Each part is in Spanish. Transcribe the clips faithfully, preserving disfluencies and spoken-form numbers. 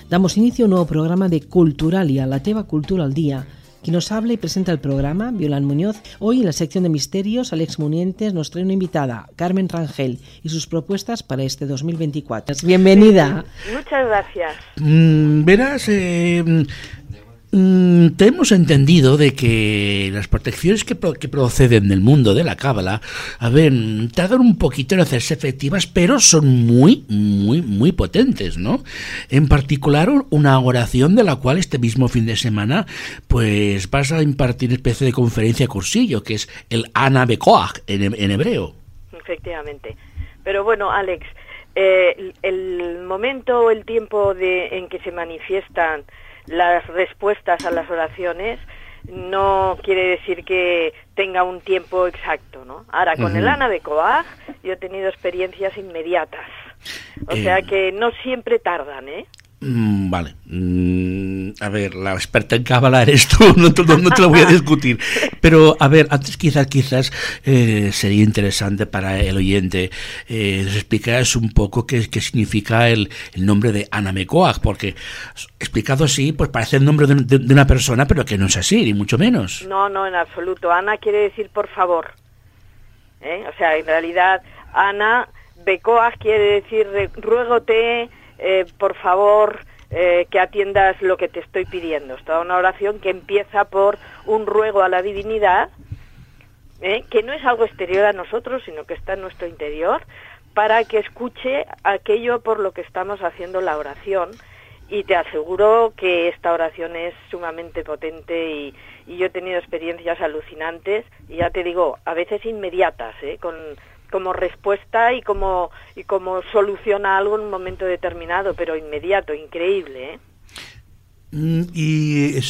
Damos inicio a un nuevo programa de Culturalia, la teva cultura al día. Quien nos habla y presenta el programa, Violant Muñoz. Hoy en la sección de misterios, Alex Munientes nos trae una invitada, Carmen Rangel, y sus propuestas para este dos mil veinticuatro. Bienvenida. Sí, muchas gracias. Mm, verás, eh, mm, tenemos entendido de que las protecciones que, pro, que proceden del mundo de la cábala, a ver, tardan un poquito en hacerse efectivas, pero son muy, muy, muy potentes, ¿no? En particular, una oración de la cual este mismo fin de semana, pues vas a impartir una especie de conferencia cursillo, que es el Ana Bekoach en, en hebreo. Efectivamente. Pero bueno, Alex, eh, el, el momento o el tiempo de, en que se manifiestan las respuestas a las oraciones no quiere decir que tenga un tiempo exacto, ¿no? Ahora, con uh-huh. el Ana Bekoach yo he tenido experiencias inmediatas. O eh... sea que no siempre tardan, ¿eh? Mm, vale. Mm, a ver, la experta en cábala eres tú, no te, no, no te lo voy a discutir. Pero, a ver, antes quizás quizás eh, sería interesante para el oyente eh, nos explicaras un poco qué, qué significa el, el nombre de Ana Bekoach, porque explicado así, pues parece el nombre de, de, de una persona, pero que no es así, ni mucho menos. No, no, en absoluto. Ana quiere decir por favor. ¿Eh? O sea, en realidad, Ana Bekoach quiere decir ruégote, Eh, por favor, eh, que atiendas lo que te estoy pidiendo. Es toda una oración que empieza por un ruego a la divinidad, eh, que no es algo exterior a nosotros, sino que está en nuestro interior, para que escuche aquello por lo que estamos haciendo la oración. Y te aseguro que esta oración es sumamente potente y, y yo he tenido experiencias alucinantes, y ya te digo, a veces inmediatas, ¿eh? con como respuesta y como y como soluciona algo en un momento determinado, pero inmediato, increíble, ¿eh? Y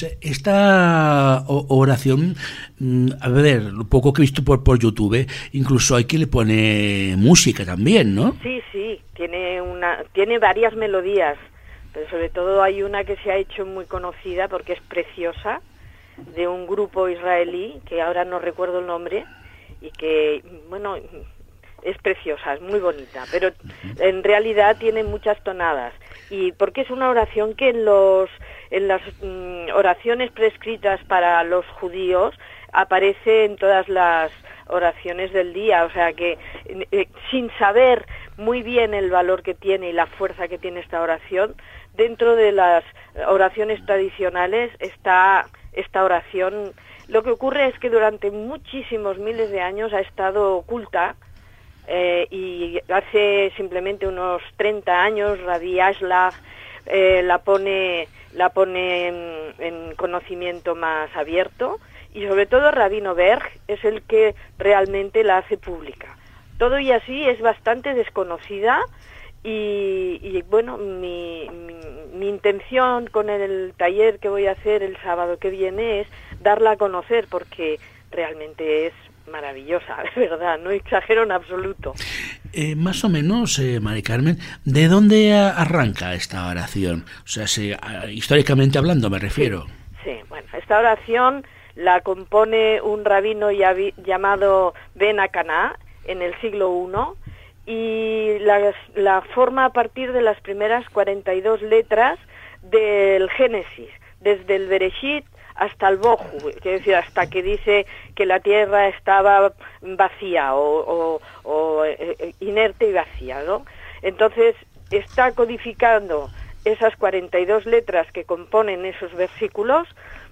esta oración, a ver, lo poco que he visto por, por YouTube, incluso hay quien le pone música también, ¿no? Sí, sí, tiene una tiene varias melodías, pero sobre todo hay una que se ha hecho muy conocida porque es preciosa, de un grupo israelí, que ahora no recuerdo el nombre, y que, bueno, es preciosa, es muy bonita, pero en realidad tiene muchas tonadas. Y porque es una oración que en los en las mm, oraciones prescritas para los judíos aparece en todas las oraciones del día, o sea que eh, sin saber muy bien el valor que tiene y la fuerza que tiene esta oración, dentro de las oraciones tradicionales está esta oración. Lo que ocurre es que durante muchísimos miles de años ha estado oculta. Eh, y hace simplemente unos treinta años Rabbi Ashlag eh, la pone la pone en, en conocimiento más abierto, y sobre todo Rabino Berg es el que realmente la hace pública. Todo y así es bastante desconocida, y, y bueno, mi, mi, mi intención con el taller que voy a hacer el sábado que viene es darla a conocer, porque realmente es maravillosa, de verdad, no exagero en absoluto. Eh, más o menos, eh, Mari Carmen, ¿de dónde arranca esta oración? O sea, si, uh, históricamente hablando me refiero. Sí, sí, bueno, esta oración la compone un rabino yavi, llamado Ben Akaná en el siglo primero, y la, la forma a partir de las primeras cuarenta y dos letras del Génesis, desde el Bereshit hasta el Bohu, es decir, hasta que dice que la tierra estaba vacía o, o, o eh, inerte y vacía, ¿no? Entonces está codificando esas cuarenta y dos letras que componen esos versículos.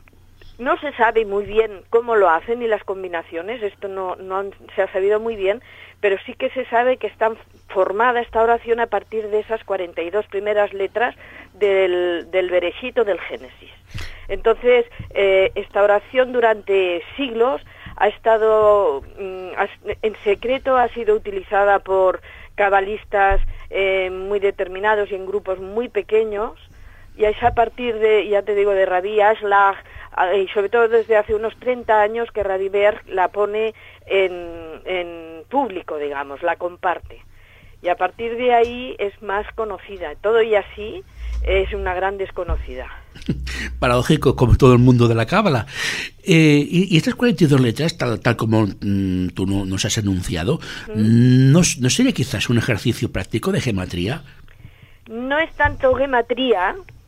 No se sabe muy bien cómo lo hacen y las combinaciones, esto no, no han, se ha sabido muy bien, pero sí que se sabe que está formada esta oración a partir de esas cuarenta y dos primeras letras del, del Bereshit o del Génesis. Entonces, eh, esta oración durante siglos ha estado mm, en secreto, ha sido utilizada por cabalistas eh, muy determinados y en grupos muy pequeños, y es a partir de, ya te digo, de Rabbi Ashlag, y sobre todo desde hace unos treinta años que Rabbi Berg la pone en, en público, digamos, la comparte. Y a partir de ahí es más conocida. Todo y así es una gran desconocida. Paradójico, como todo el mundo de la cábala. Eh, y, y estas cuarenta y dos letras, tal, tal como mm, tú no, nos has enunciado, ¿Mm? ¿no, ¿no sería quizás un ejercicio práctico de gematría? No es tanto gematría,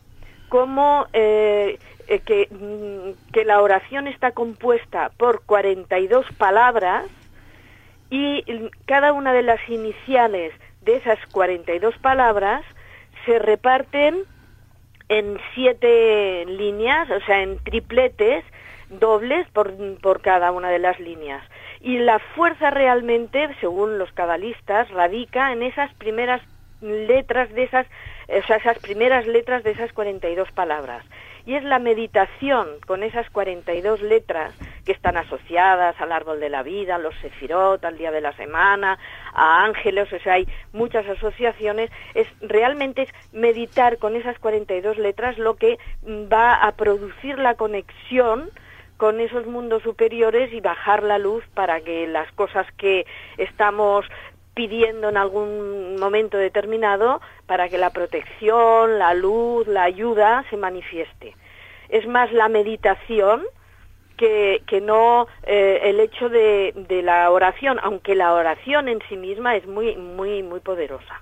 cómo eh, eh, que, que la oración está compuesta por cuarenta y dos palabras y cada una de las iniciales de esas cuarenta y dos palabras se reparten en siete líneas, o sea, en tripletes dobles por, por cada una de las líneas. Y la fuerza realmente, según los cabalistas, radica en esas primeras letras de esas, o sea, esas primeras letras de esas cuarenta y dos palabras. Y es la meditación con esas cuarenta y dos letras que están asociadas al árbol de la vida, a los sefirot, al día de la semana, a ángeles, o sea, hay muchas asociaciones. Es realmente es meditar con esas cuarenta y dos letras lo que va a producir la conexión con esos mundos superiores y bajar la luz para que las cosas que estamos pidiendo en algún momento determinado, para que la protección, la luz, la ayuda se manifieste. Es más la meditación que, que no eh, el hecho de, de la oración, aunque la oración en sí misma es muy, muy, muy poderosa.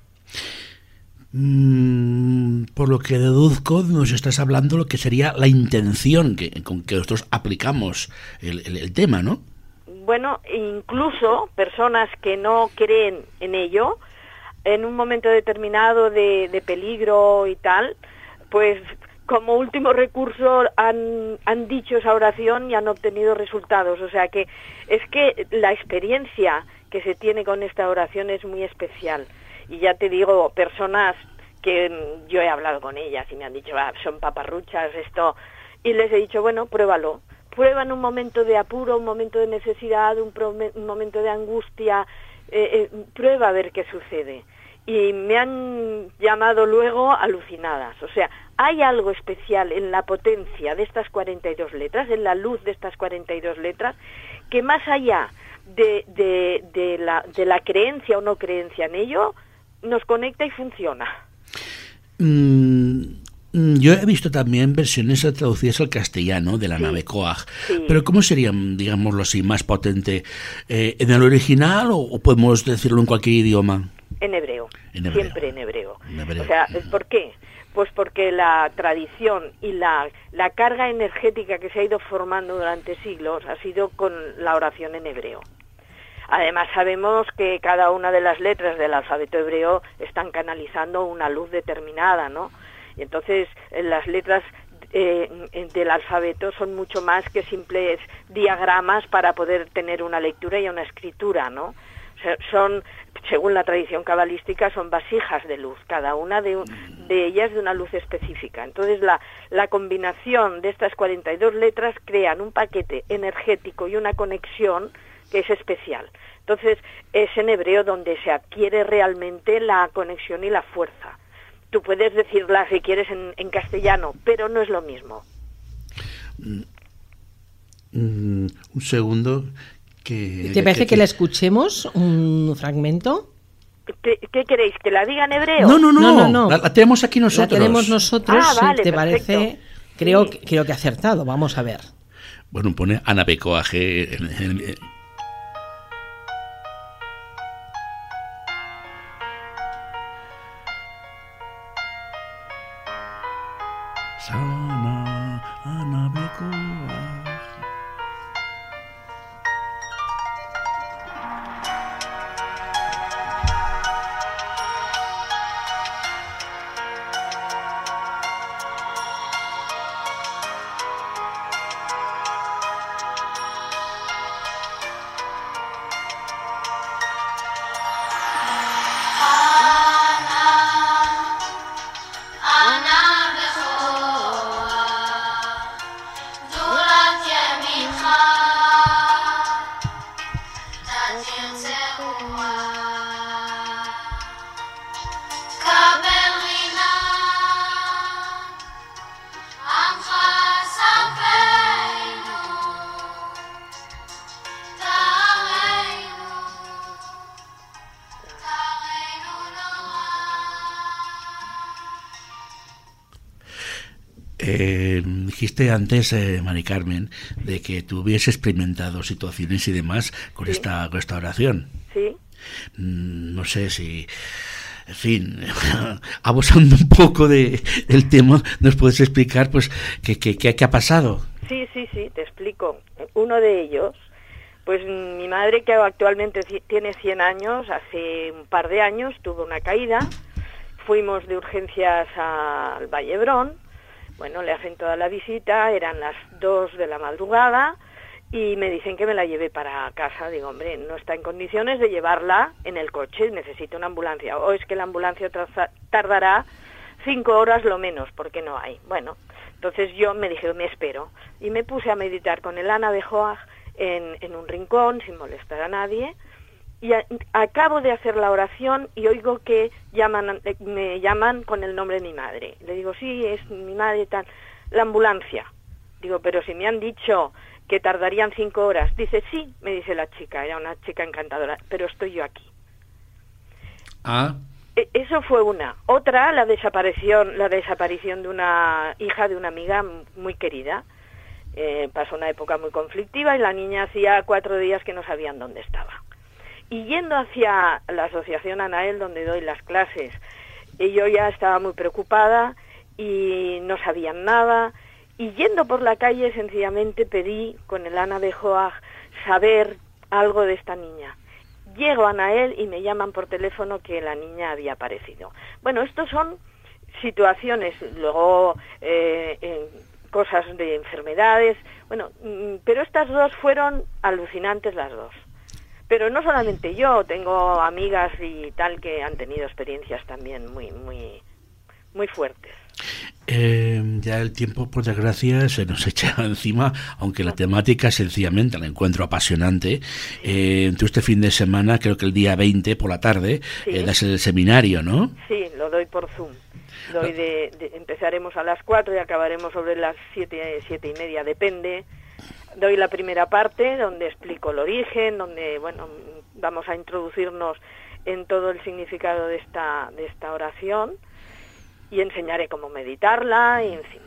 Mm, por lo que deduzco, nos estás hablando lo que sería la intención que, con que nosotros aplicamos el, el, el tema, ¿no? Bueno, incluso personas que no creen en ello, en un momento determinado de, de peligro y tal, pues como último recurso han, han dicho esa oración y han obtenido resultados. O sea que es que la experiencia que se tiene con esta oración es muy especial. Y ya te digo, personas que yo he hablado con ellas y me han dicho, ah, son paparruchas, esto, y les he dicho, bueno, pruébalo. Prueba en un momento de apuro, un momento de necesidad, un, pro, un momento de angustia, eh, eh, prueba a ver qué sucede. Y me han llamado luego alucinadas. O sea, hay algo especial en la potencia de estas cuarenta y dos letras, en la luz de estas cuarenta y dos letras, que más allá de, de, de, la, de la creencia o no creencia en ello, nos conecta y funciona. Mm. Yo he visto también versiones traducidas al castellano de la sí, nave Koach, sí. Pero ¿cómo sería, digámoslo así, más potente? Eh, ¿En el original o, o podemos decirlo en cualquier idioma? En hebreo, en hebreo. Siempre en hebreo. en hebreo. O sea, ¿por qué? Pues porque la tradición y la, la carga energética que se ha ido formando durante siglos ha sido con la oración en hebreo. Además sabemos que cada una de las letras del alfabeto hebreo están canalizando una luz determinada, ¿no? Y entonces las letras eh, del alfabeto son mucho más que simples diagramas para poder tener una lectura y una escritura, ¿no? O sea, son, según la tradición cabalística, son vasijas de luz, cada una de, de ellas de una luz específica. Entonces la, la combinación de estas cuarenta y dos letras crean un paquete energético y una conexión que es especial. Entonces es en hebreo donde se adquiere realmente la conexión y la fuerza. Tú puedes decirla si quieres en, en castellano, pero no es lo mismo. Mm, mm, un segundo. Que, ¿Te parece que, que, que la escuchemos un fragmento? ¿Qué, ¿Qué queréis? ¿Que la diga en hebreo? No, no, no, no, no, no. La, la tenemos aquí nosotros. La tenemos nosotros, ah, vale, ¿te perfecto. parece? Creo, sí. creo que acertado, vamos a ver. Bueno, pone Ana Becoaje en, en, en, Sana, Ana Becoaje. Eh, dijiste antes, eh, Mari Carmen, de que tú hubieses experimentado situaciones y demás con, sí. esta, con esta oración. Sí. Mm, no sé si en fin, abusando un poco de, del tema, ¿nos puedes explicar pues qué, qué, qué, qué ha pasado? Sí, sí, sí, te explico. Uno de ellos, pues mi madre, que actualmente tiene cien años, hace un par de años tuvo una caída, fuimos de urgencias al Vallebrón, bueno, le hacen toda la visita, eran las dos de la madrugada, y me dicen que me la lleve para casa. Digo, hombre, no está en condiciones de llevarla en el coche, necesito una ambulancia. O es que la ambulancia tardará cinco horas lo menos, porque no hay. Bueno, entonces yo me dije, me espero. Y me puse a meditar con el Ana de Joag en, en un rincón, sin molestar a nadie. Y a, acabo de hacer la oración y oigo que llaman, me llaman con el nombre de mi madre. Le digo, sí, es mi madre, tal. La ambulancia. Digo, pero si me han dicho que tardarían cinco horas. Dice, sí, me dice la chica, era una chica encantadora, pero estoy yo aquí. Ah. E- eso fue una. Otra, la desaparición, la desaparición de una hija de una amiga muy querida. Eh, pasó una época muy conflictiva y la niña hacía cuatro días que no sabían dónde estaba. Y yendo hacia la asociación Anael, donde doy las clases, y yo ya estaba muy preocupada y no sabían nada. Y yendo por la calle, sencillamente pedí con el Ana de Joag saber algo de esta niña. Llego a Anael y me llaman por teléfono que la niña había aparecido. Bueno, estos son situaciones, luego eh, eh, cosas de enfermedades, bueno, pero estas dos fueron alucinantes las dos. Pero no solamente yo, tengo amigas y tal que han tenido experiencias también muy, muy, muy fuertes. Eh, ya el tiempo, por desgracia, se nos echa encima, aunque la temática sencillamente la encuentro apasionante. Eh, tú este fin de semana, creo que el día veinte por la tarde, sí. eh, das el seminario, ¿no? Sí, lo doy por Zoom. Doy de, de, empezaremos a las cuatro y acabaremos sobre las siete, siete y media, depende. Doy la primera parte, donde explico el origen, donde, bueno, vamos a introducirnos en todo el significado de esta, de esta oración. Y enseñaré cómo meditarla, y en fin.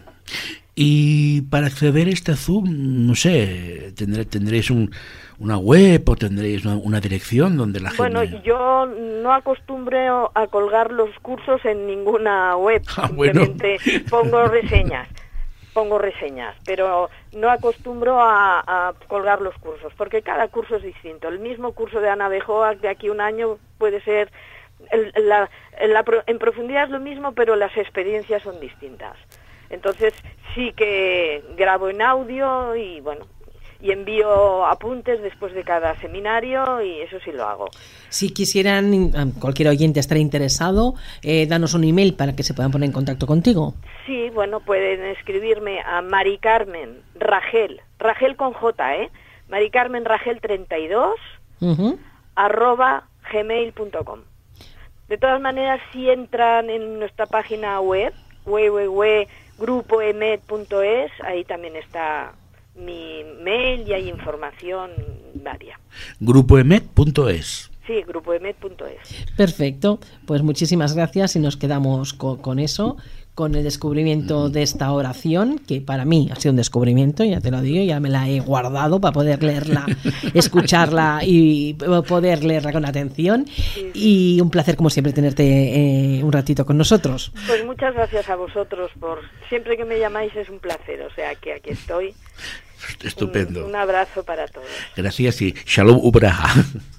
Y para acceder a este Zoom, no sé, tendré, tendréis un, una web o tendréis una, una dirección donde la gente... Bueno, yo no acostumbro a colgar los cursos en ninguna web, ah, simplemente bueno. pongo reseñas, pongo reseñas, pero no acostumbro a, a colgar los cursos, porque cada curso es distinto. El mismo curso de Ana de Joag de aquí a un año puede ser... El, la, la, en profundidad es lo mismo, pero las experiencias son distintas. Entonces sí que grabo en audio y bueno, y envío apuntes después de cada seminario, y eso sí lo hago. Si quisieran, cualquier oyente estar interesado, eh, danos un email para que se puedan poner en contacto contigo. Sí, bueno, pueden escribirme a Mari Carmen Ragel, Ragel con J, ¿eh? Mari Carmen Ragel treinta y dos, uh-huh. arroba gmail punto com. De todas maneras, si entran en nuestra página web, w w w punto grupo emet punto es, ahí también está mi mail y hay información varia. grupo emet punto es. Sí, grupo emet punto es. Perfecto, pues muchísimas gracias y nos quedamos con, con eso, con el descubrimiento de esta oración, que para mí ha sido un descubrimiento, ya te lo digo, ya me la he guardado para poder leerla, escucharla y poder leerla con atención. Sí, sí. Y un placer, como siempre, tenerte eh, un ratito con nosotros. Pues muchas gracias a vosotros, por siempre que me llamáis es un placer, o sea que aquí estoy. Estupendo. Un, un abrazo para todos. Gracias y Shalom Ubraja.